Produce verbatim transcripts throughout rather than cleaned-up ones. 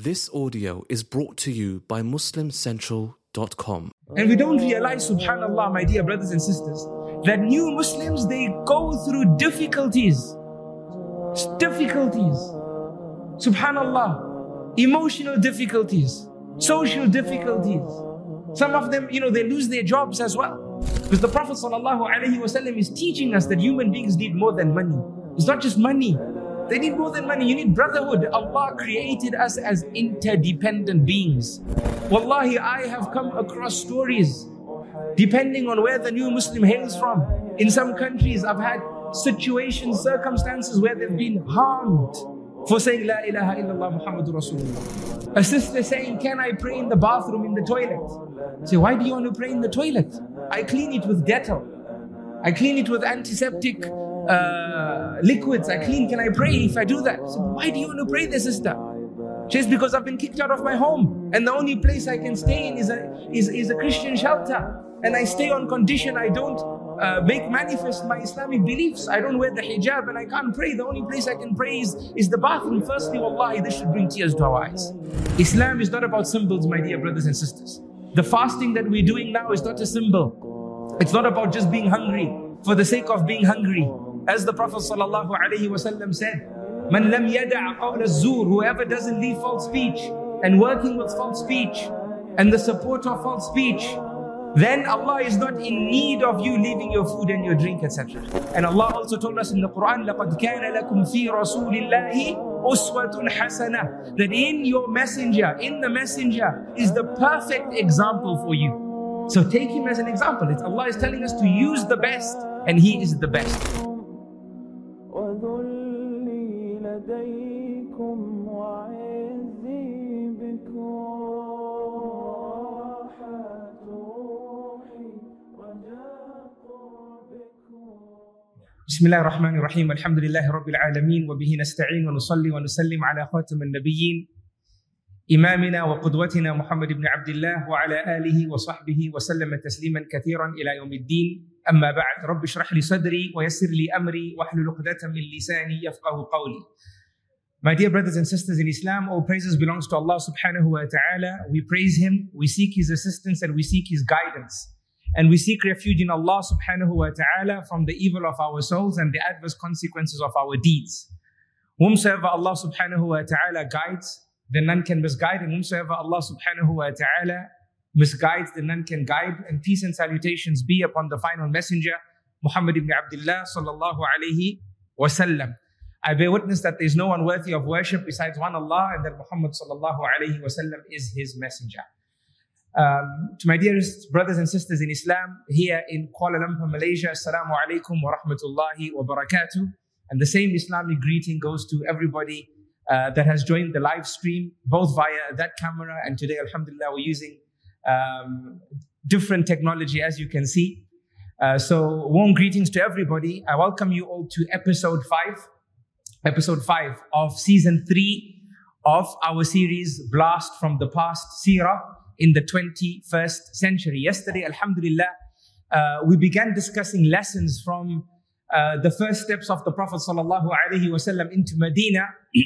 This audio is brought to you by Muslim Central dot com. And we don't realize, subhanAllah, my dear brothers and sisters, that new Muslims, they go through difficulties. Difficulties. Subhanallah. Emotional difficulties. Social difficulties. Some of them, you know, they lose their jobs as well. Because the Prophet ﷺ is teaching us that human beings need more than money. It's not just money. They need more than money. You need brotherhood. Allah created us as interdependent beings. Wallahi, I have come across stories, depending on where the new Muslim hails from. In some countries, I've had situations, circumstances where they've been harmed for saying La ilaha illallah Muhammadur Rasulullah. A sister saying, can I pray in the bathroom, in the toilet? Say, why do you want to pray in the toilet? I clean it with Dettol. I clean it with antiseptic uh, liquids. I clean, can I pray if I do that? So why do you want to pray there, sister? Just because I've been kicked out of my home and the only place I can stay in is a, is, is a Christian shelter. And I stay on condition I don't uh, make manifest my Islamic beliefs. I don't wear the hijab and I can't pray. The only place I can pray is, is the bathroom. Firstly, wallahi, this should bring tears to our eyes. Islam is not about symbols, my dear brothers and sisters. The fasting that we're doing now is not a symbol. It's not about just being hungry for the sake of being hungry. As the Prophet ﷺ said, Man lam yada' qawla az-zur, whoever doesn't leave false speech and working with false speech and the support of false speech, then Allah is not in need of you leaving your food and your drink, et cetera. And Allah also told us in the Quran, لَقَدْ كَانَ لَكُمْ فِي رَسُولِ اللَّهِ أُسْوَةٌ حَسَنَةٌ, that in your messenger, in the messenger is the perfect example for you. So take him as an example. It's Allah is telling us to use the best, and he is the best. بسم الله الرحمن الرحيم الحمد لله رب العالمين وبه نستعين ونصلي ونسلم على خاتم النبيين إمامنا وقدوتنا محمد بن عبد الله وعلى آله وصحبه وسلم تسليما كثيرا إلى يوم الدين أما بعد رب اشرح لي صدري ويسر لي أمري واحلل عقدة من لساني يفقهوا قولي. My dear brothers and sisters in Islam, all praises belongs to Allah subhanahu wa ta'ala. We praise Him, we seek His assistance and we seek His guidance. And we seek refuge in Allah subhanahu wa ta'ala from the evil of our souls and the adverse consequences of our deeds. Whomsoever Allah subhanahu wa ta'ala guides, then none can misguide. And whomsoever Allah subhanahu wa ta'ala misguides, then none can guide. And peace and salutations be upon the final messenger, Muhammad ibn Abdullah sallallahu alayhi wa sallam. I bear witness that there is no one worthy of worship besides one Allah, and that Muhammad sallallahu alayhi wa sallam is his messenger. Um, to my dearest brothers and sisters in Islam here in Kuala Lumpur, Malaysia, Assalamu alaikum wa rahmatullahi wa barakatuh. And the same Islamic greeting goes to everybody uh, that has joined the live stream, both via that camera, and today, alhamdulillah, we're using um, different technology, as you can see. Uh, so warm greetings to everybody. I welcome you all to episode five, episode five of season three of our series, Blast from the Past, Seerah, in the twenty-first century. Yesterday, alhamdulillah, uh, we began discussing lessons from uh, the first steps of the Prophet sallallahu alaihi wasallam into Medina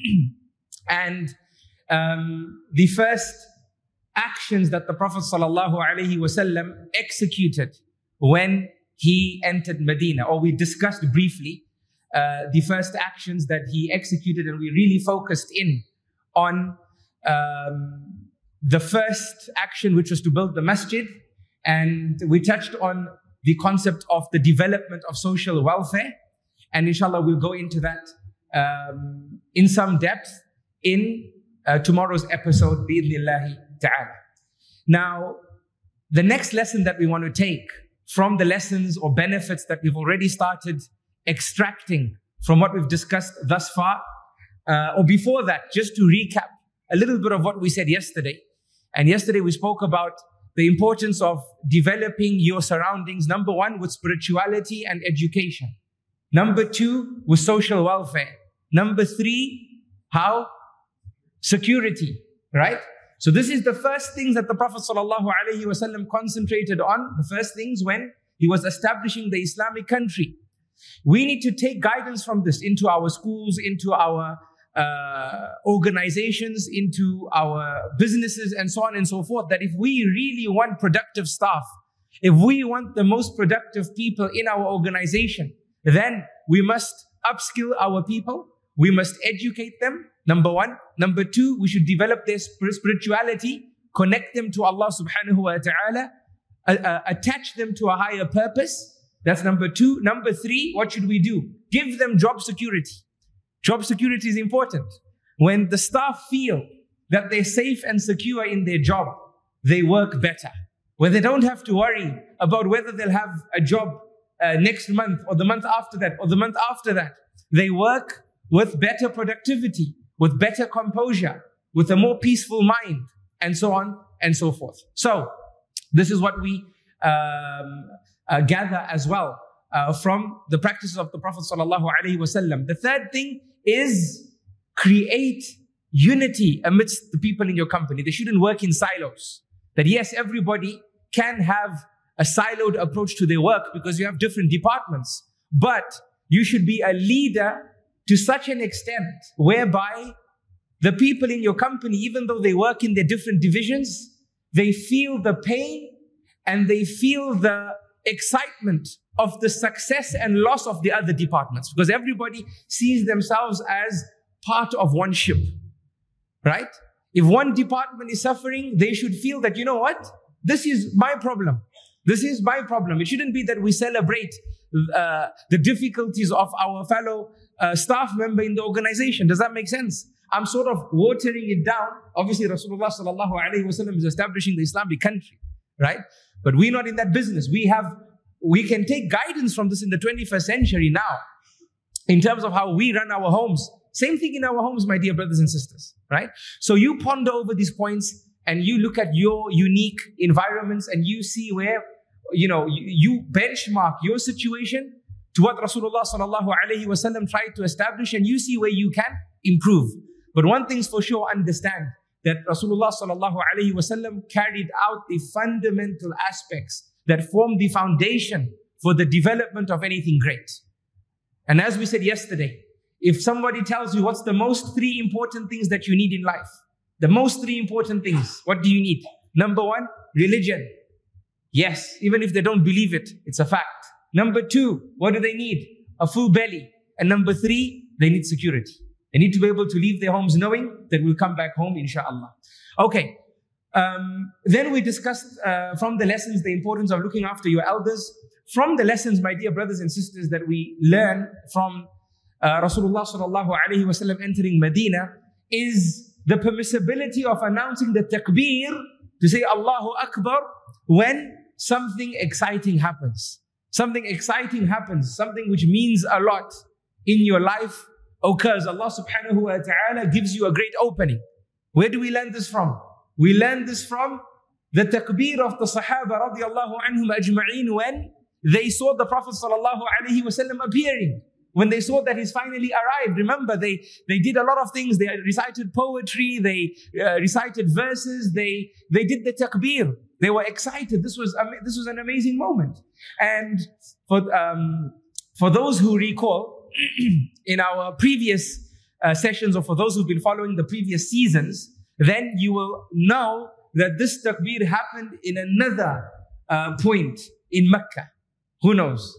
and um, the first actions that the Prophet sallallahu alaihi wasallam executed when he entered Medina. Or we discussed briefly uh, the first actions that he executed, and we really focused in on um, the first action, which was to build the masjid, and we touched on the concept of the development of social welfare, and inshallah we'll go into that um, in some depth in uh, tomorrow's episode, bi'idhnillahi ta'ala. Now, the next lesson that we want to take from the lessons or benefits that we've already started extracting from what we've discussed thus far, uh, or before that, just to recap a little bit of what we said yesterday. And yesterday we spoke about the importance of developing your surroundings, number one, with spirituality and education. Number two, with social welfare. Number three, how? Security, right? So this is the first things that the Prophet ﷺ concentrated on, the first things when he was establishing the Islamic country. We need to take guidance from this into our schools, into our uh, organizations, into our businesses, and so on and so forth, that if we really want productive staff, if we want the most productive people in our organization, then we must upskill our people. We must educate them, number one. Number two, we should develop their spirituality, connect them to Allah subhanahu wa ta'ala, uh, uh, attach them to a higher purpose. That's number two. Number three, what should we do? Give them job security. Job security is important. When the staff feel that they're safe and secure in their job, they work better. Where they don't have to worry about whether they'll have a job uh, next month or the month after that or the month after that. They work with better productivity, with better composure, with a more peaceful mind, and so on and so forth. So this is what we um, uh, gather as well uh, from the practices of the Prophet sallallahu alaihi wasallam. The third thing is create unity amidst the people in your company. They shouldn't work in silos. That yes, everybody can have a siloed approach to their work because you have different departments. But you should be a leader to such an extent whereby the people in your company, even though they work in their different divisions, they feel the pain and they feel the excitement of the success and loss of the other departments, because everybody sees themselves as part of one ship, right? If one department is suffering, they should feel that, you know what? This is my problem. This is my problem. It shouldn't be that we celebrate uh, the difficulties of our fellow uh, staff member in the organization. Does that make sense? I'm sort of watering it down. Obviously, Rasulullah sallallahu alaihi wasallam is establishing the Islamic country, right? But we're not in that business. We have, we can take guidance from this in the twenty-first century now, in terms of how we run our homes. Same thing in our homes, my dear brothers and sisters, right? So you ponder over these points and you look at your unique environments and you see where, you know, you, you benchmark your situation to what Rasulullah sallallahu alaihi wasallam tried to establish, and you see where you can improve. But one thing's for sure, understand that Rasulullah sallallahu alaihi wasallam carried out the fundamental aspects that form the foundation for the development of anything great. And as we said yesterday, if somebody tells you what's the most three important things that you need in life, the most three important things, what do you need? Number one, religion. Yes, even if they don't believe it, it's a fact. Number two, what do they need? A full belly. And number three, they need security. They need to be able to leave their homes knowing that we'll come back home, inshallah. Okay. Um, then we discussed uh, from the lessons the importance of looking after your elders. From the lessons, my dear brothers and sisters, that we learn from uh, Rasulullah sallallahu alaihi wasallam entering Medina is the permissibility of announcing the takbir, to say Allahu Akbar when something exciting happens. Something exciting happens, something which means a lot in your life occurs. Allah subhanahu wa ta'ala gives you a great opening. Where do we learn this from? We learn this from the takbir of the Sahaba radiallahu anhum ajma'een when they saw the Prophet sallallahu alaihi wasallam appearing. When they saw that he's finally arrived. Remember, they, they did a lot of things. They recited poetry, they uh, recited verses, they, they did the takbir. They were excited. This was, this was an amazing moment. And for, um, for those who recall, in our previous uh, sessions, or for those who've been following the previous seasons, then you will know that this takbir happened in another uh, point in Mecca. Who knows?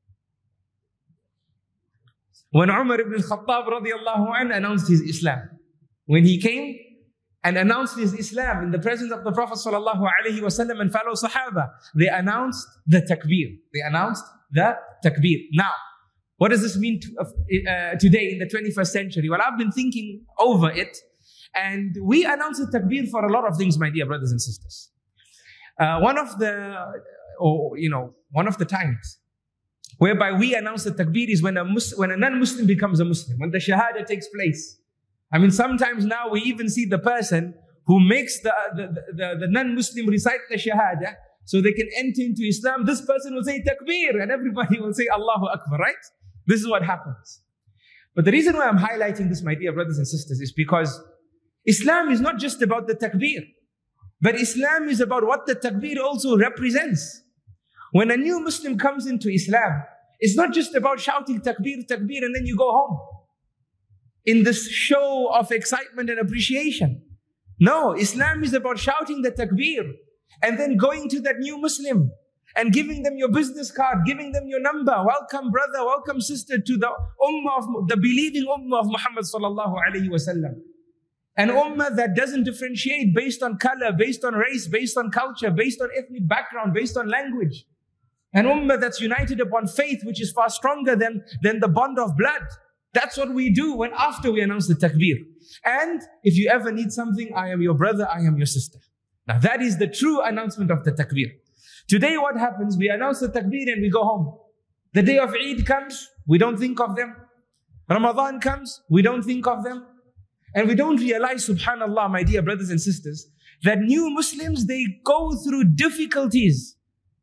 When Umar ibn al-Khattab radiallahu anhu announced his Islam. When he came and announced his Islam in the presence of the Prophet sallallahu alaihi wasallam and fellow Sahaba, they announced the takbir. They announced the takbir. Now, what does this mean to, uh, today in the twenty-first century? Well, I've been thinking over it, and we announce the takbir for a lot of things, my dear brothers and sisters. Uh, one of the, or you know, one of the times whereby we announce the takbir is when a Mus- when a non-Muslim becomes a Muslim, when the shahada takes place. I mean, sometimes now we even see the person who makes the, the, the, the non-Muslim recite the shahada so they can enter into Islam. This person will say takbir and everybody will say Allahu Akbar, right? This is what happens. But the reason why I'm highlighting this, my dear brothers and sisters, is because Islam is not just about the takbir, but Islam is about what the takbir also represents. When a new Muslim comes into Islam, it's not just about shouting takbir, takbir, and then you go home. in this show of excitement and appreciation. No, Islam is about shouting the takbir and then going to that new Muslim and giving them your business card, giving them your number. Welcome brother, welcome sister to the ummah of the believing ummah of Muhammad sallallahu alaihi wasallam. An ummah that doesn't differentiate based on color, based on race, based on culture, based on ethnic background, based on language. An ummah that's united upon faith, which is far stronger than, than the bond of blood. That's what we do when after we announce the takbir. And if you ever need something, I am your brother, I am your sister. Now that is the true announcement of the takbir. Today what happens? We announce the takbir and we go home. The day of Eid comes, we don't think of them. Ramadan comes, we don't think of them. And we don't realize, subhanallah, my dear brothers and sisters, that new Muslims, they go through difficulties.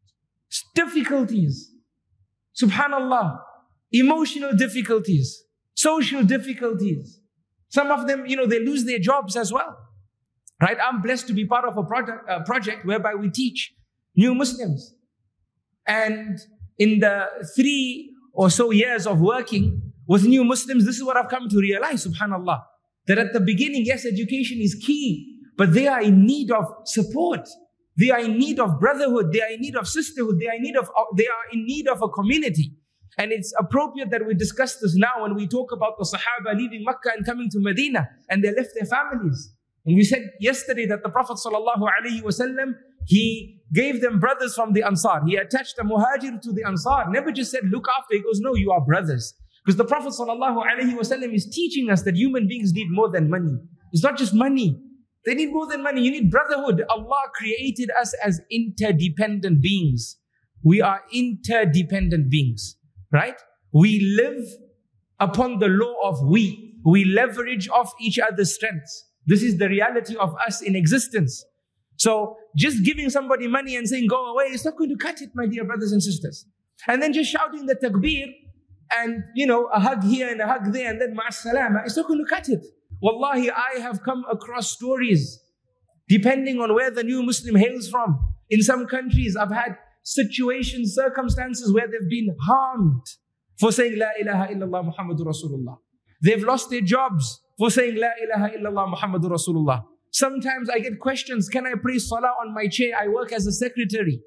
Difficulties. Subhanallah. Emotional difficulties. Social difficulties. Some of them, you know, they lose their jobs as well. Right? I'm blessed to be part of a project, a project whereby we teach new Muslims. And in the three or so years of working with new Muslims, this is what I've come to realize, subhanallah. That at the beginning, yes, education is key, but they are in need of support. They are in need of brotherhood. They are in need of sisterhood. They are in need of, they are in need of a community. And it's appropriate that we discuss this now when we talk about the Sahaba leaving Makkah and coming to Medina, and they left their families. And we said yesterday that the Prophet sallallahu alaihi wasallam, he gave them brothers from the Ansar. He attached a muhajir to the Ansar. Never just said, look after. He goes, no, you are brothers. Because the Prophet sallallahu alaihi wasallam is teaching us that human beings need more than money. It's not just money. They need more than money. You need brotherhood. Allah created us as interdependent beings. We are interdependent beings, right? We live upon the law of we. We leverage off each other's strengths. This is the reality of us in existence. So just giving somebody money and saying, go away, it's not going to cut it, my dear brothers and sisters. And then just shouting the takbir and, you know, a hug here and a hug there and then ma'as-salama, it's not going to cut it. Wallahi, I have come across stories, depending on where the new Muslim hails from. In some countries, I've had situations, circumstances where they've been harmed for saying, La ilaha illallah Muhammadur Rasulullah. They've lost their jobs for saying, La ilaha illallah Muhammadur Rasulullah. Sometimes I get questions, can I pray salah on my chair? I work as a secretary.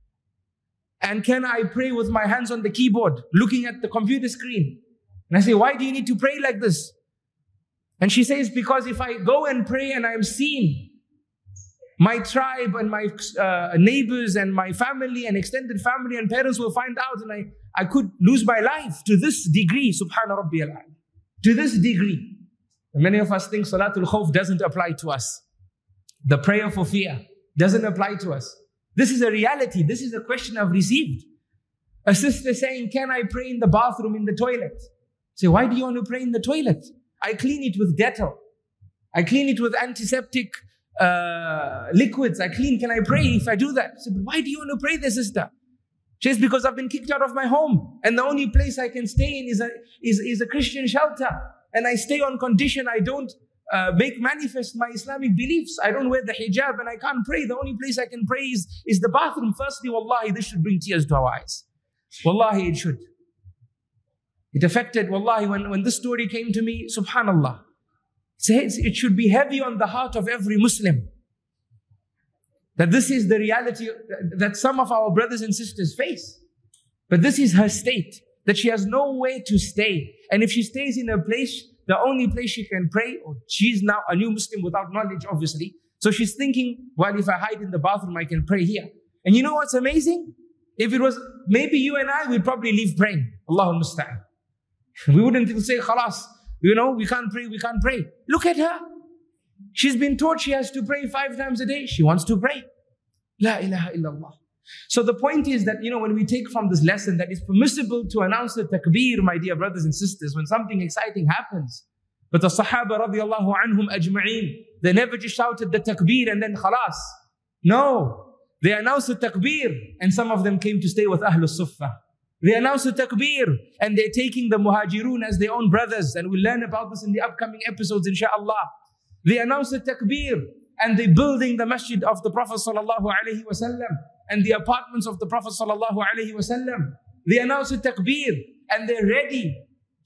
And can I pray with my hands on the keyboard, looking at the computer screen? And I say, why do you need to pray like this? And she says, because if I go and pray and I'm seen, my tribe and my uh, neighbors and my family and extended family and parents will find out and I, I could lose my life to this degree, subhana rabbi al-a'la. To this degree. And many of us think Salatul Khawf doesn't apply to us. The prayer for fear doesn't apply to us. This is a reality. This is a question I've received. A sister saying, can I pray in the bathroom, in the toilet? Say, why do you want to pray in the toilet? I clean it with Dettol. I clean it with antiseptic uh, liquids. I clean. Can I pray if I do that? I said, but why do you want to pray there, sister? She says, because I've been kicked out of my home. And the only place I can stay in is a, is, is a Christian shelter. And I stay on condition I don't uh, make manifest my Islamic beliefs. I don't wear the hijab and I can't pray. The only place I can pray is, is the bathroom. Firstly, wallahi, this should bring tears to our eyes. Wallahi, it should. It affected, wallahi, when, when this story came to me, subhanallah. It should be heavy on the heart of every Muslim. That this is the reality that some of our brothers and sisters face. But this is her state. That she has nowhere to stay. And if she stays in a place, the only place she can pray, or she's now a new Muslim without knowledge, obviously. So she's thinking, well, if I hide in the bathroom, I can pray here. And you know what's amazing? If it was, maybe you and I, we'd probably leave praying. Allahul Musta'an. We wouldn't say, khalas, you know, we can't pray, we can't pray. Look at her. She's been taught she has to pray five times a day. She wants to pray. La ilaha illallah. So the point is that, you know, when we take from this lesson that it's permissible to announce the takbir, my dear brothers and sisters, when something exciting happens. But the Sahaba radiallahu anhum ajma'een, they never just shouted the takbir and then khalas. No, they announced the takbir and some of them came to stay with Ahlul Suffah. They announced the takbir and they're taking the muhajirun as their own brothers, and we'll learn about this in the upcoming episodes inshaAllah. They announced the takbir and they're building the masjid of the Prophet sallallahu alaihi wasallam and the apartments of the Prophet sallallahu alaihi wasallam. They announced the takbir and they're ready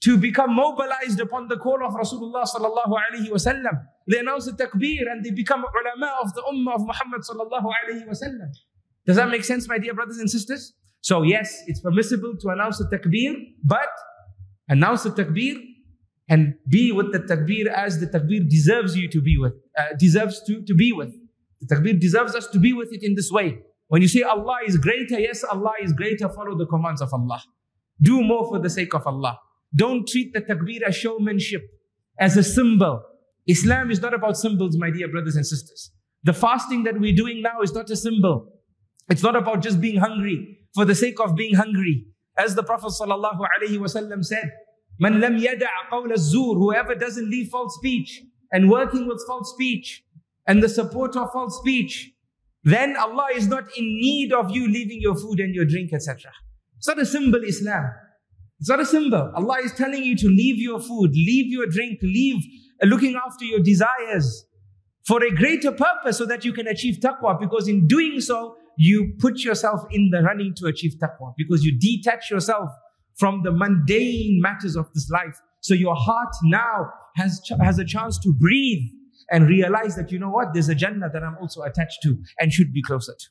to become mobilized upon the call of Rasulullah sallallahu alaihi wasallam. They announce the takbir and they become ulama of the ummah of Muhammad sallallahu alaihi wasallam. Does that make sense, my dear brothers and sisters? So yes, it's permissible to announce the takbir, but announce the takbir and be with the takbir as the takbir deserves you to be with, uh, deserves to, to be with. The takbir deserves us to be with it in this way. When you say Allah is greater, yes, Allah is greater, follow the commands of Allah. Do more for the sake of Allah. Don't treat the takbir as showmanship, as a symbol. Islam is not about symbols, my dear brothers and sisters. The fasting that we're doing now is not a symbol. It's not about just being hungry for the sake of being hungry. As the Prophet sallallahu alaihi wasallam said, "Man lam yada' qawl az-zur," whoever doesn't leave false speech and working with false speech and the support of false speech, then Allah is not in need of you leaving your food and your drink, et cetera. It's not a symbol, Islam. It's not a symbol. Allah is telling you to leave your food, leave your drink, leave looking after your desires for a greater purpose so that you can achieve taqwa, because in doing so, you put yourself in the running to achieve taqwa, because you detach yourself from the mundane matters of this life. So your heart now has, has a chance to breathe and realize that, you know what, there's a Jannah that I'm also attached to and should be closer to.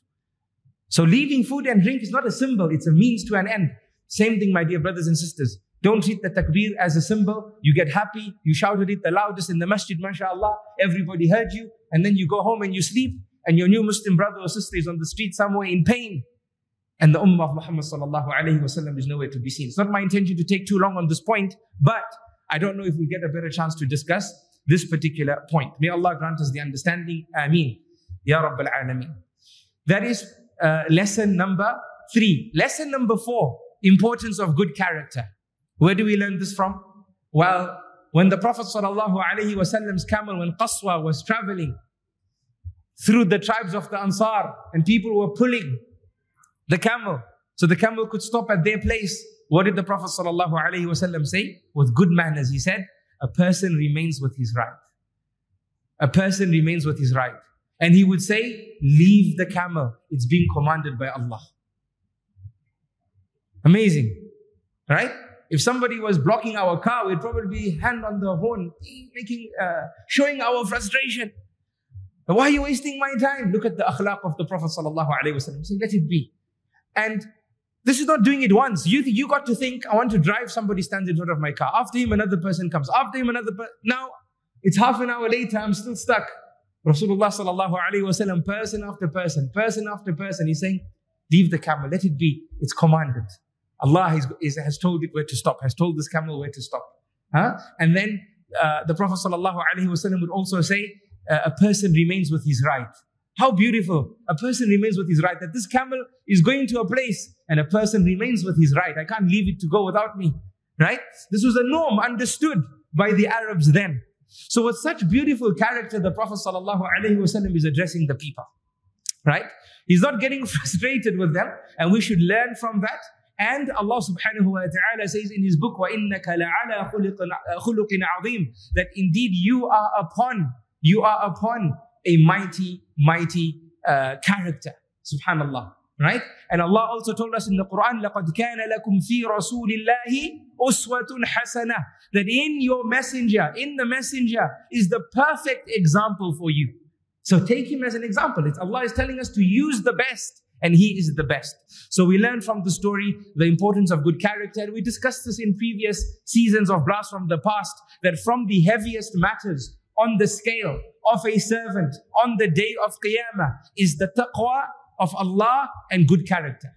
So leaving food and drink is not a symbol, it's a means to an end. Same thing, my dear brothers and sisters. Don't treat the takbir as a symbol. You get happy, you shouted it the loudest in the masjid, mashallah, everybody heard you, and then you go home and you sleep, and your new Muslim brother or sister is on the street somewhere in pain. And the ummah of Muhammad sallallahu alayhi wa sallam is nowhere to be seen. It's not my intention to take too long on this point, but I don't know if we get a better chance to discuss this particular point. May Allah grant us the understanding. Ameen. Ya Rabbil Alameen. That is uh, lesson number three. Lesson number four, importance of good character. Where do we learn this from? Well, when the Prophet sallallahu alaihi wasallam's camel, when Qaswa was traveling through the tribes of the Ansar, and people were pulling the camel, so the camel could stop at their place, what did the Prophet sallallahu alaihi wasallam say? With good manners, he said, a person remains with his right. A person remains with his right. And he would say, leave the camel. It's being commanded by Allah. Amazing, right? If somebody was blocking our car, we'd probably be hand on the horn, making, uh, showing our frustration. Why are you wasting my time? Look at the akhlaq of the Prophet sallallahu alaihi wasallam. Saying, let it be. And this is not doing it once. You, you got to think, I want to drive, somebody stands in front of my car. After him, another person comes. After him, another person. Now, it's half an hour later, I'm still stuck. Rasulullah sallallahu alaihi wasallam, person after person, person after person, he's saying, leave the camel, let it be. It's commanded. Allah has, is, has told it where to stop, has told this camel where to stop. Huh? And then uh, the Prophet sallallahu alaihi wasallam would also say, uh, a person remains with his right. How beautiful. A person remains with his right. That this camel is going to a place and a person remains with his right. I can't leave it to go without me. Right? This was a norm understood by the Arabs then. So with such beautiful character, the Prophet sallallahu alaihi wasallam is addressing the people. Right? He's not getting frustrated with them, and we should learn from that. And Allah subhanahu wa ta'ala says in his book, وَإِنَّكَ لَعَلَى خُلُقٍ عَظِيمٍ, that indeed you are upon, you are upon a mighty, mighty uh, character. Subhanallah. Right? And Allah also told us in the Quran, لَقَدْ كَانَ لَكُمْ فِي رَسُولِ اللَّهِ أُسْوَةٌ حَسَنَةٌ, that in your messenger, in the messenger is the perfect example for you. So take him as an example. It's Allah is telling us to use the best, and he is the best. So we learn from the story the importance of good character. We discussed this in previous seasons of Blast from the Past, that from the heaviest matters on the scale of a servant on the day of Qiyamah is the taqwa of Allah and good character.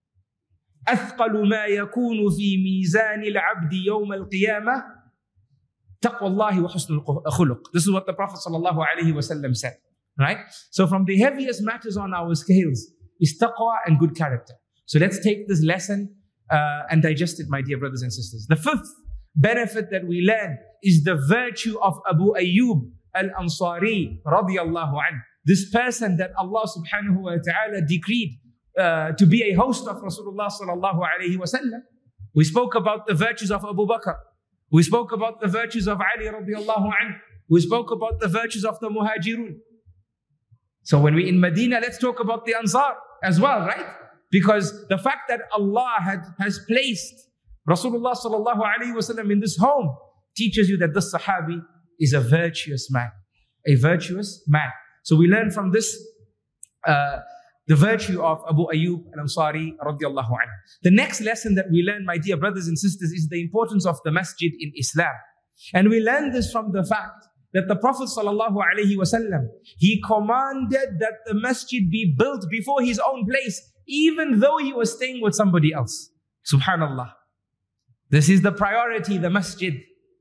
أثقل ما يكون في ميزان العبد يوم القيامة تقوى الله وحسن الخلق. This is what the Prophet sallallahu alaihi wasallam said. Right? So from the heaviest matters on our scales is taqwa and good character. So let's take this lesson uh, and digest it, my dear brothers and sisters. The fifth benefit that we learn is the virtue of Abu Ayyub al-Ansari radiyallahu anhu. This person that Allah subhanahu wa ta'ala decreed uh, to be a host of Rasulullah sallallahu alayhi wa sallam. We spoke about the virtues of Abu Bakr. We spoke about the virtues of Ali radiyallahu anhu. We spoke about the virtues of the Muhajirun. So when we're in Medina, let's talk about the Ansar as well, right? Because the fact that Allah had, has placed Rasulullah sallallahu alayhi wa sallam in this home teaches you that this Sahabi is a virtuous man. A virtuous man. So we learn from this uh, the virtue of Abu Ayyub al-Ansari radiallahu anhu. The next lesson that we learn, my dear brothers and sisters, is the importance of the masjid in Islam. And we learn this from the fact that the Prophet sallallahu alaihi wasallam, he commanded that the masjid be built before his own place, even though he was staying with somebody else. Subhanallah. This is the priority, the masjid.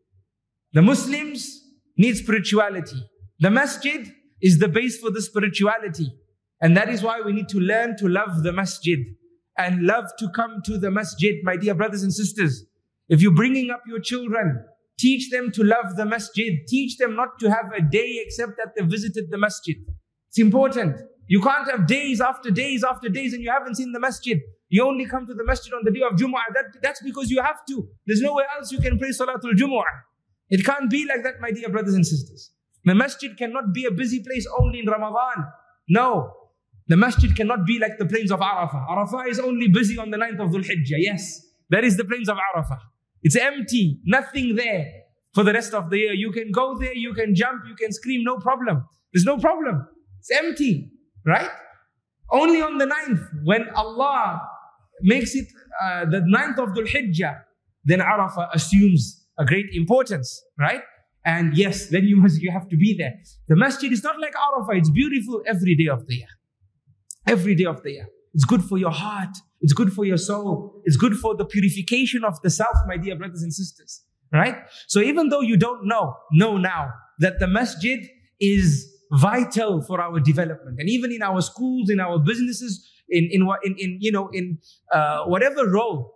The Muslims need spirituality. The masjid is the base for the spirituality. And that is why we need to learn to love the masjid and love to come to the masjid, my dear brothers and sisters. If you're bringing up your children, teach them to love the masjid. Teach them not to have a day except that they visited the masjid. It's important. You can't have days after days after days and you haven't seen the masjid. You only come to the masjid on the day of Jumu'ah. That, that's because you have to. There's nowhere else you can pray Salatul Jumu'ah. It can't be like that, my dear brothers and sisters. The masjid cannot be a busy place only in Ramadan. No. The masjid cannot be like the plains of Arafah. Arafah is only busy on the ninth of Dhul Hijjah. Yes, that is the plains of Arafah. It's empty, nothing there for the rest of the year. You can go there, you can jump, you can scream, no problem. There's no problem. It's empty, right? Only on the ninth, when Allah makes it uh, the ninth of Dhul Hijjah, then Arafah assumes a great importance, right? And yes, then you must you have to be there. The masjid is not like Arafah. It's beautiful every day of the year. Every day of the year. It's good for your heart. It's good for your soul. It's good for the purification of the self, my dear brothers and sisters. Right? So even though you don't know, know now that the masjid is vital for our development. And even in our schools, in our businesses, in, in, in, in you know, in uh, whatever role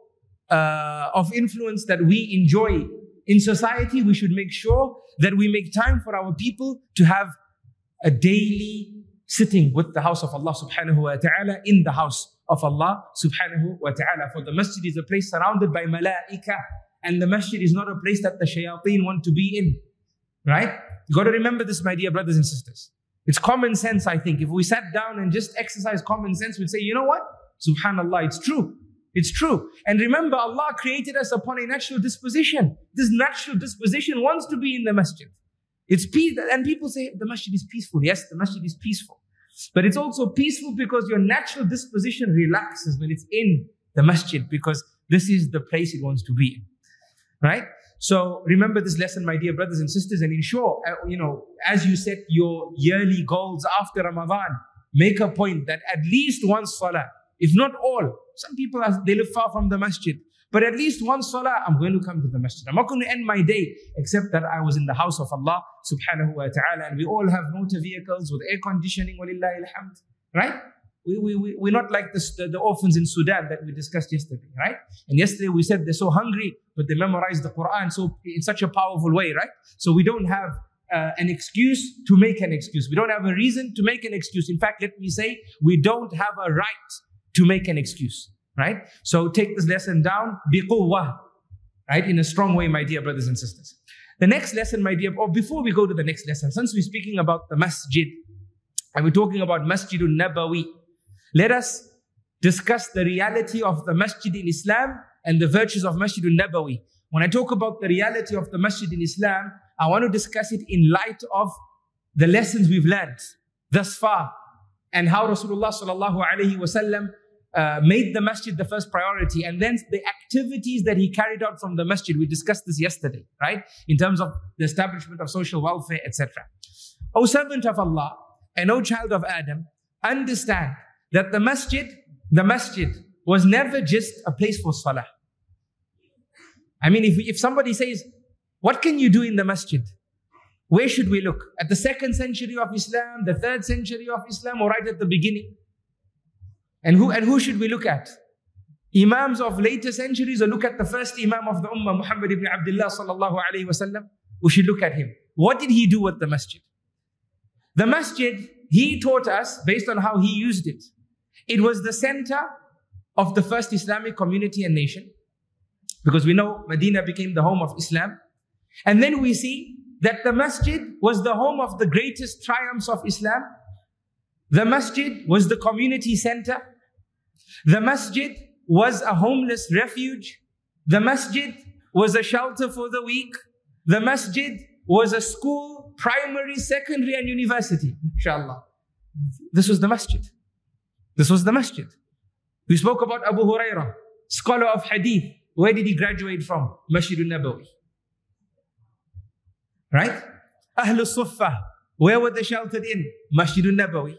uh, of influence that we enjoy in society, we should make sure that we make time for our people to have a daily sitting with the house of Allah subhanahu wa ta'ala, in the house of Allah subhanahu wa ta'ala. For the masjid is a place surrounded by malaika, and the masjid is not a place that the shayateen want to be in. Right? You got to remember this, my dear brothers and sisters. It's common sense, I think. If we sat down and just exercise common sense, we'd say, you know what? Subhanallah, it's true. It's true. And remember, Allah created us upon a natural disposition. This natural disposition wants to be in the masjid. It's peace. And people say, the masjid is peaceful. Yes, the masjid is peaceful. But it's also peaceful because your natural disposition relaxes when it's in the masjid, because this is the place it wants to be in. Right? So remember this lesson, my dear brothers and sisters, and ensure, uh, you know, as you set your yearly goals after Ramadan, make a point that at least one salah, if not all, some people, are, they live far from the masjid, but at least one salah, I'm going to come to the masjid. I'm not going to end my day except that I was in the house of Allah subhanahu wa ta'ala. And we all have motor vehicles with air conditioning, walillahi alhamd, right? We, we, we, we're not like this, the, the orphans in Sudan that we discussed yesterday, right? And yesterday we said they're so hungry, but they memorize the Quran so in such a powerful way, right? So we don't have uh, an excuse to make an excuse. We don't have a reason to make an excuse. In fact, let me say, we don't have a right to make an excuse. Right? So take this lesson down, biquwwah, right? In a strong way, my dear brothers and sisters. The next lesson, my dear, or before we go to the next lesson, since we're speaking about the masjid, and we're talking about Masjidun Nabawi, let us discuss the reality of the masjid in Islam and the virtues of Masjidun Nabawi. When I talk about the reality of the masjid in Islam, I want to discuss it in light of the lessons we've learned thus far, and how Rasulullah sallallahu alaihi wasallam Uh, made the masjid the first priority, and then the activities that he carried out from the masjid. We discussed this yesterday, right? In terms of the establishment of social welfare, et cetera. O servant of Allah and O child of Adam, understand that the masjid, the masjid was never just a place for salah. I mean, if, if somebody says, what can you do in the masjid? Where should we look? At the second century of Islam, the third century of Islam, or right at the beginning? And who, and who should we look at? Imams of later centuries, or look at the first Imam of the Ummah, Muhammad ibn Abdullah sallallahu alayhi wa sallam? We should look at him. What did he do with the masjid? The masjid, he taught us, based on how he used it, it was the center of the first Islamic community and nation. Because we know Medina became the home of Islam. And then we see that the masjid was the home of the greatest triumphs of Islam. The masjid was the community center. The masjid was a homeless refuge. The masjid was a shelter for the weak. The masjid was a school, primary, secondary, and university. Inshallah. This was the masjid. This was the masjid. We spoke about Abu Hurairah, scholar of hadith. Where did he graduate from? Masjid al-Nabawi. Right? Ahlul Suffah. Where were they sheltered in? Masjid al-Nabawi.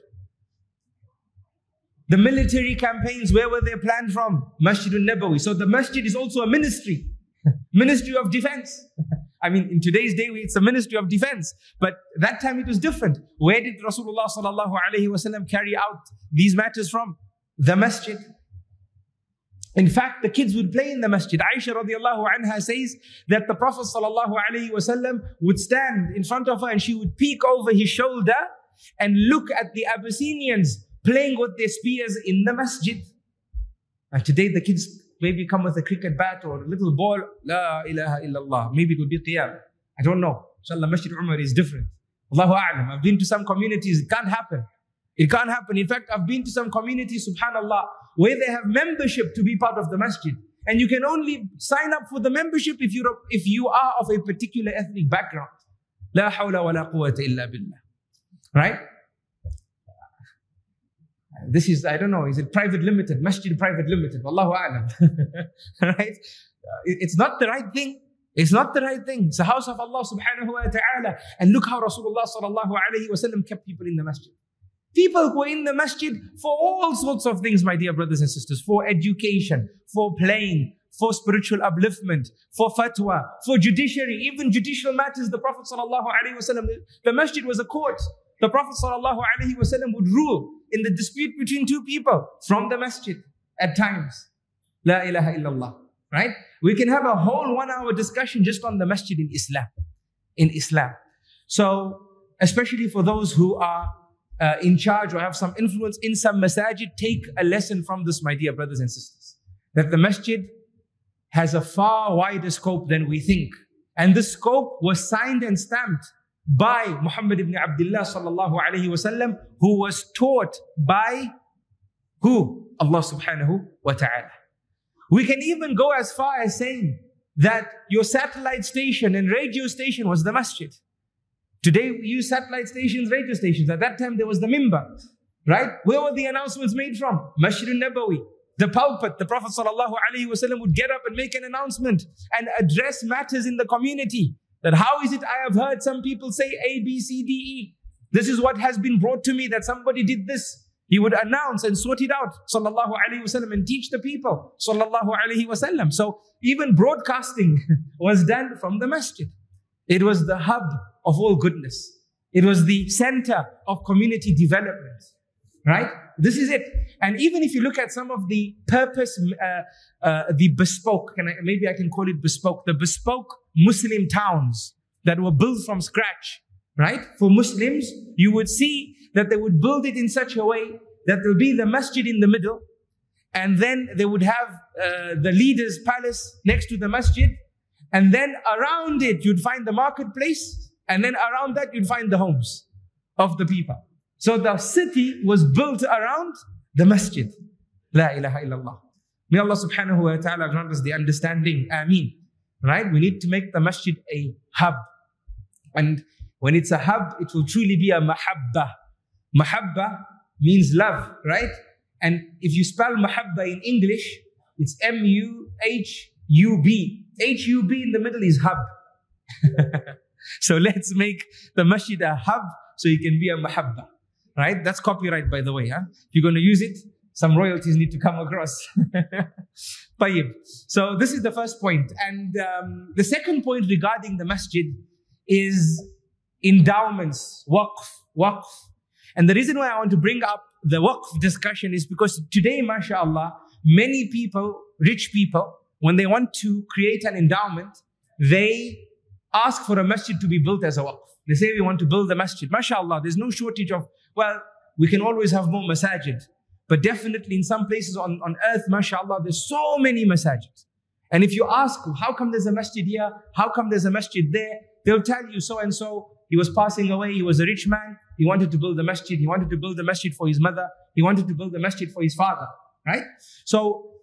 The military campaigns, where were they planned from? Masjid al-Nabawi. So the masjid is also a ministry. Ministry of Defense. I mean, in today's day, it's a Ministry of Defense. But that time it was different. Where did Rasulullah sallallahu alayhi wasallam carry out these matters from? The masjid. In fact, the kids would play in the masjid. Aisha radiallahu anha says that the Prophet sallallahu alayhi wasallam would stand in front of her and she would peek over his shoulder and look at the Abyssinians playing with their spears in the masjid. And today the kids maybe come with a cricket bat or a little ball. La ilaha illallah. Maybe it will be qiyam. I don't know. Inshallah, Masjid Umar is different. Allahu a'lam. I've been to some communities. It can't happen. It can't happen. In fact, I've been to some communities, subhanallah, where they have membership to be part of the masjid. And you can only sign up for the membership if you're if you are of a particular ethnic background. La hawla wa la quwwata illa billah. Right? This is, I don't know, is it private limited? Masjid private limited. Wallahu a'lam. Right? It's not the right thing. It's not the right thing. It's the house of Allah subhanahu wa ta'ala. And look how Rasulullah sallallahu alayhi wa sallam kept people in the masjid. People who were in the masjid for all sorts of things, my dear brothers and sisters. For education, for playing, for spiritual upliftment, for fatwa, for judiciary, even judicial matters. The Prophet sallallahu alayhi wa sallam, the masjid was a court. The Prophet sallallahu alayhi wa sallam would rule in the dispute between two people from the masjid at times. La ilaha illallah. Right? We can have a whole one hour discussion just on the masjid in Islam. In Islam. So, especially for those who are uh, in charge or have some influence in some masajid, take a lesson from this, my dear brothers and sisters. That the masjid has a far wider scope than we think. And this scope was signed and stamped by Muhammad ibn Abdullah sallallahu alayhi wasallam, who was taught by who? Allah subhanahu wa ta'ala. We can even go as far as saying that your satellite station and radio station was the masjid. Today we use satellite stations, radio stations. At that time there was the mimbar, right? Where were the announcements made from? Masjid al-Nabawi. The pulpit, the Prophet sallallahu alayhi wasallam would get up and make an announcement and address matters in the community. That how is it I have heard some people say A, B, C, D, E. This is what has been brought to me that somebody did this. He would announce and sort it out, sallallahu alayhi wasallam, and teach the people, sallallahu alayhi wasallam. So even broadcasting was done from the masjid. It was the hub of all goodness. It was the center of community development, right? This is it. And even if you look at some of the purpose, uh, uh, the bespoke, can I, maybe I can call it bespoke, the bespoke Muslim towns that were built from scratch, right? For Muslims, you would see that they would build it in such a way that there would be the masjid in the middle, and then they would have uh, the leader's palace next to the masjid, and then around it you'd find the marketplace, and then around that you'd find the homes of the people. So the city was built around the masjid. La ilaha illallah. May Allah subhanahu wa ta'ala grant us the understanding. Ameen. Right? We need to make the masjid a hub. And when it's a hub, it will truly be a mahabba. Mahabba means love, right? And if you spell mahabba in English, it's M U H U B. H U B in the middle is hub. So let's make the masjid a hub so it can be a mahabba. Right? That's copyright, by the way. Huh? If you're going to use it, some royalties need to come across. Tayyib. So this is the first point. And um, the second point regarding the masjid is endowments, waqf, waqf. And the reason why I want to bring up the waqf discussion is because today, mashallah, many people, rich people, when they want to create an endowment, they ask for a masjid to be built as a waqf. They say we want to build a masjid. Mashallah, there's no shortage of, well, we can always have more masajid. But definitely in some places on, on earth, mashallah, there's so many masajid. And if you ask, how come there's a masjid here? How come there's a masjid there? They'll tell you so and so. He was passing away. He was a rich man. He wanted to build a masjid. He wanted to build a masjid for his mother. He wanted to build a masjid for his father. Right? So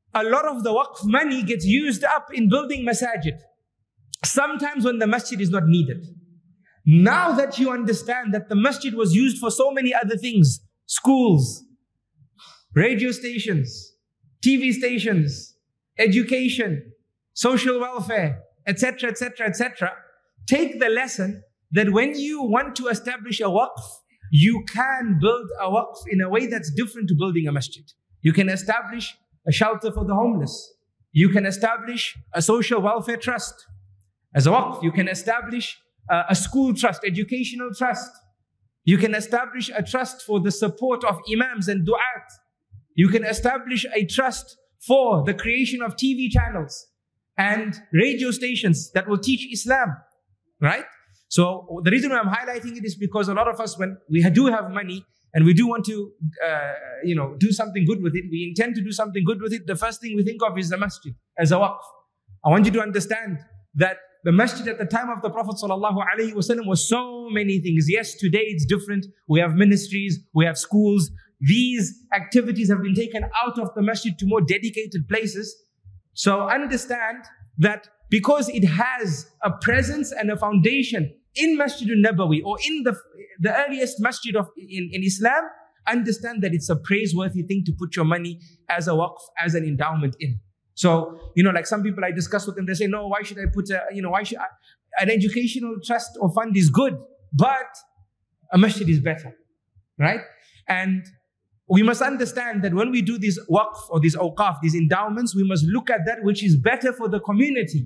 a lot of the waqf money gets used up in building masajid. Sometimes when the masjid is not needed. Now that you understand that the masjid was used for so many other things, schools, radio stations, T V stations, education, social welfare, et cetera, et cetera, et cetera. Take the lesson that when you want to establish a waqf, you can build a waqf in a way that's different to building a masjid. You can establish a shelter for the homeless. You can establish a social welfare trust. As a waqf, you can establish a, a school trust, educational trust. You can establish a trust for the support of imams and du'at. You can establish a trust for the creation of T V channels and radio stations that will teach Islam, right? So the reason why I'm highlighting it is because a lot of us, when we do have money and we do want to, uh, you know, do something good with it, we intend to do something good with it, the first thing we think of is the masjid as a waqf. I want you to understand that the masjid at the time of the Prophet ﷺ was so many things. Yes, today it's different. We have ministries, we have schools. These activities have been taken out of the masjid to more dedicated places. So understand that because it has a presence and a foundation in Masjid al-Nabawi or in the, the earliest masjid of in, in Islam, understand that it's a praiseworthy thing to put your money as a waqf, as an endowment in. So, you know, like some people I discuss with them, they say, no, why should I put a, you know, why should I, an educational trust or fund is good, but a masjid is better, right? And we must understand that when we do these waqf or these awqaf, these endowments, we must look at that which is better for the community.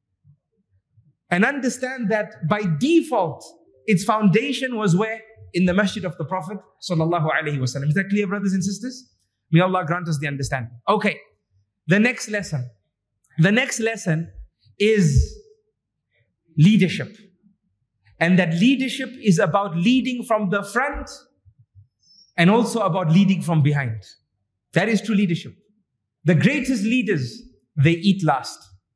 And understand that by default, its foundation was where? In the masjid of the Prophet sallallahu alaihi wasallam. Is that clear, brothers and sisters? May Allah grant us the understanding. Okay, the next lesson. The next lesson is leadership. And that leadership is about leading from the front and also about leading from behind. That is true leadership. The greatest leaders, they eat last.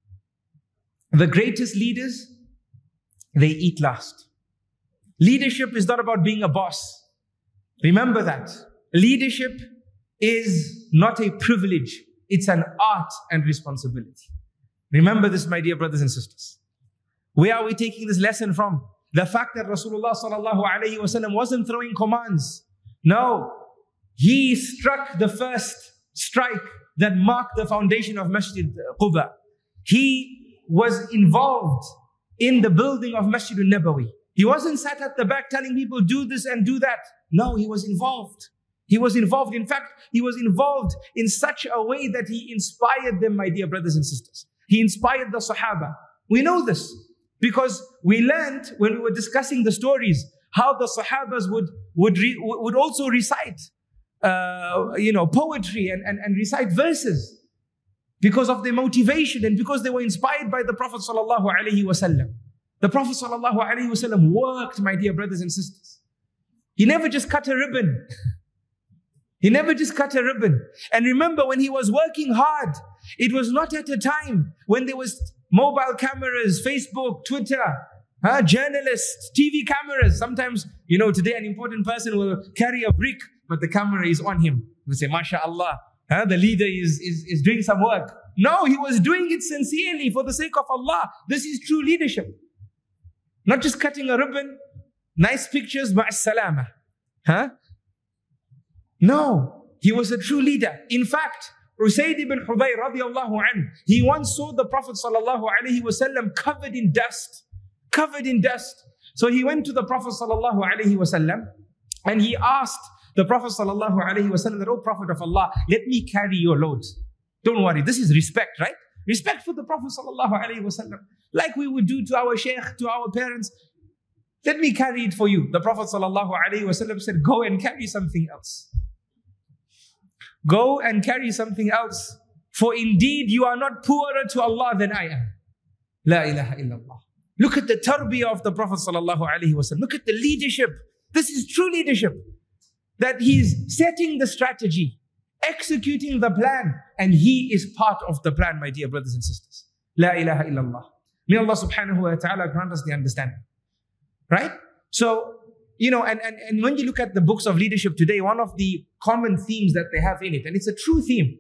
The greatest leaders, they eat last. Leadership is not about being a boss. Remember that. Leadership is not a privilege. It's an art and responsibility. Remember this, my dear brothers and sisters. Where are we taking this lesson from? The fact that Rasulullah sallallahu alaihi wasallam wasn't throwing commands. No, he struck the first strike that marked the foundation of Masjid Quba. He was involved in the building of Masjid al-Nabawi. He wasn't sat at the back telling people do this and do that. No, he was involved. He was involved. In fact, he was involved in such a way that he inspired them, my dear brothers and sisters. He inspired the Sahaba. We know this because we learned when we were discussing the stories how the Sahabas would would re, would also recite, uh, you know, poetry and, and, and recite verses because of their motivation and because they were inspired by the Prophet sallallahu alaihi wasallam. The Prophet sallallahu alaihi wasallam worked, my dear brothers and sisters. He never just cut a ribbon. He never just cut a ribbon. And remember, when he was working hard, it was not at a time when there was mobile cameras, Facebook, Twitter, huh, journalists, T V cameras. Sometimes, you know, today an important person will carry a brick, but the camera is on him. We say, MashaAllah, huh, the leader is, is, is doing some work. No, he was doing it sincerely for the sake of Allah. This is true leadership. Not just cutting a ribbon, nice pictures, ma'as-salama. Huh? No, he was a true leader. In fact, Usayd ibn Hudayr radiallahu anhu, he once saw the Prophet sallallahu alaihi wasallam covered in dust. Covered in dust. So he went to the Prophet sallallahu alaihi wasallam and he asked the Prophet sallallahu alaihi wasallam that, oh Prophet of Allah, let me carry your loads. Don't worry, this is respect, right? Respect for the Prophet sallallahu alaihi wasallam. Like we would do to our sheikh, to our parents. Let me carry it for you. The Prophet sallallahu alaihi wasallam said, go and carry something else. Go and carry something else. For indeed you are not poorer to Allah than I am. La ilaha illallah. Look at the tarbiyah of the Prophet sallallahu alaihi wasallam. Look at the leadership. This is true leadership. That he's setting the strategy, executing the plan, and he is part of the plan, my dear brothers and sisters. La ilaha illallah. May Allah subhanahu wa ta'ala grant us the understanding. Right? So, you know, and, and, and when you look at the books of leadership today, one of the common themes that they have in it, and it's a true theme,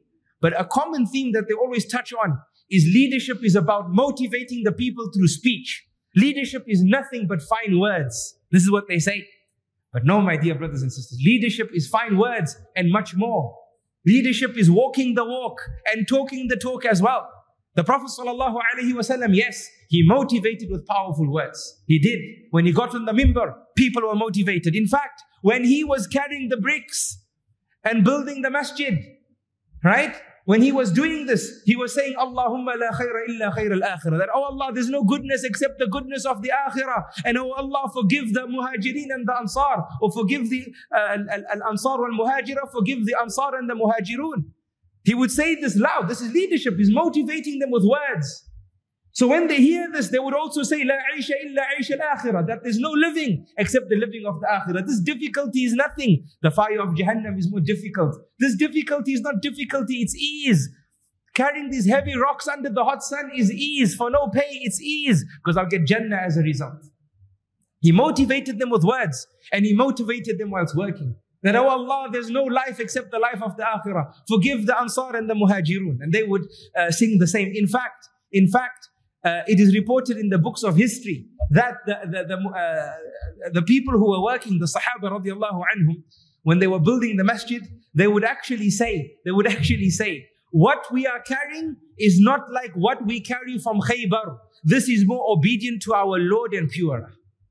But a common theme that they always touch on is leadership is about motivating the people through speech. Leadership is nothing but fine words. This is what they say. But no, my dear brothers and sisters, leadership is fine words and much more. Leadership is walking the walk and talking the talk as well. The Prophet sallallahu alaihi wasallam, yes, he motivated with powerful words. He did. When he got on the minbar, people were motivated. In fact, when he was carrying the bricks and building the masjid, right? When he was doing this, he was saying, Allahumma la khayra illa khayra al-akhirah. That, oh Allah, there's no goodness except the goodness of the akhirah. And oh Allah, forgive the muhajirin and the ansar. Or forgive the uh, al-ansar wal-muhajirah. Forgive the ansar and the muhajirun. He would say this loud. This is leadership. He's motivating them with words. So when they hear this, they would also say, La aisha illa aisha al-akhirah. That there's no living except the living of the akhirah. This difficulty is nothing. The fire of Jahannam is more difficult. This difficulty is not difficulty, it's ease. Carrying these heavy rocks under the hot sun is ease. For no pay, it's ease. Because I'll get Jannah as a result. He motivated them with words. And he motivated them whilst working. That, oh Allah, there's no life except the life of the akhirah. Forgive the Ansar and the Muhajirun. And they would uh, sing the same. In fact, in fact, uh, it is reported in the books of history that the, the, the, uh, the people who were working, the Sahaba radiallahu anhum, when they were building the masjid, they would actually say, they would actually say, what we are carrying is not like what we carry from Khaybar. This is more obedient to our Lord and purer.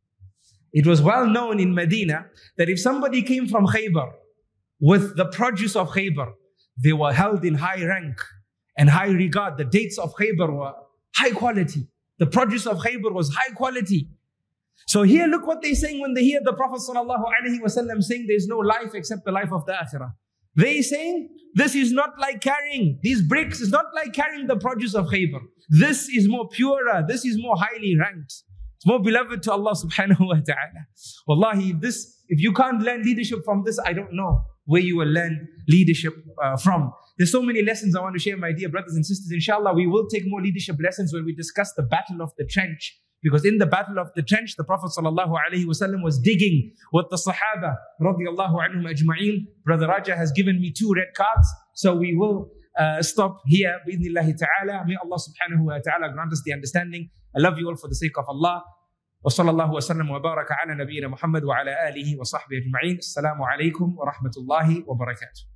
It was well known in Medina that if somebody came from Khaybar with the produce of Khaybar, they were held in high rank and high regard. The dates of Khaybar were high quality. The produce of Khaybar was high quality. So here, look what they're saying when they hear the Prophet sallallahu alaihi wasallam saying there's no life except the life of the akhirah. They saying this is not like carrying these bricks. It's not like carrying the produce of Khaybar. This is more purer. This is more highly ranked. More beloved to Allah subhanahu wa ta'ala. Wallahi, if this, if you can't learn leadership from this, I don't know where you will learn leadership uh, from. There's so many lessons I want to share, my dear brothers and sisters. Inshallah, we will take more leadership lessons when we discuss the battle of the trench. Because in the battle of the trench, the Prophet sallallahu alaihi wasallam was digging with the Sahaba radiallahu anhum ajma'een. Brother Raja has given me two red cards. So we will uh, stop here. Bi-idhnillahi ta'ala. May Allah subhanahu wa ta'ala grant us the understanding. I love you all for the sake of Allah. وصلى الله وسلم وبارك على نبينا محمد وعلى آله وصحبه أجمعين. السلام عليكم ورحمة الله وبركاته.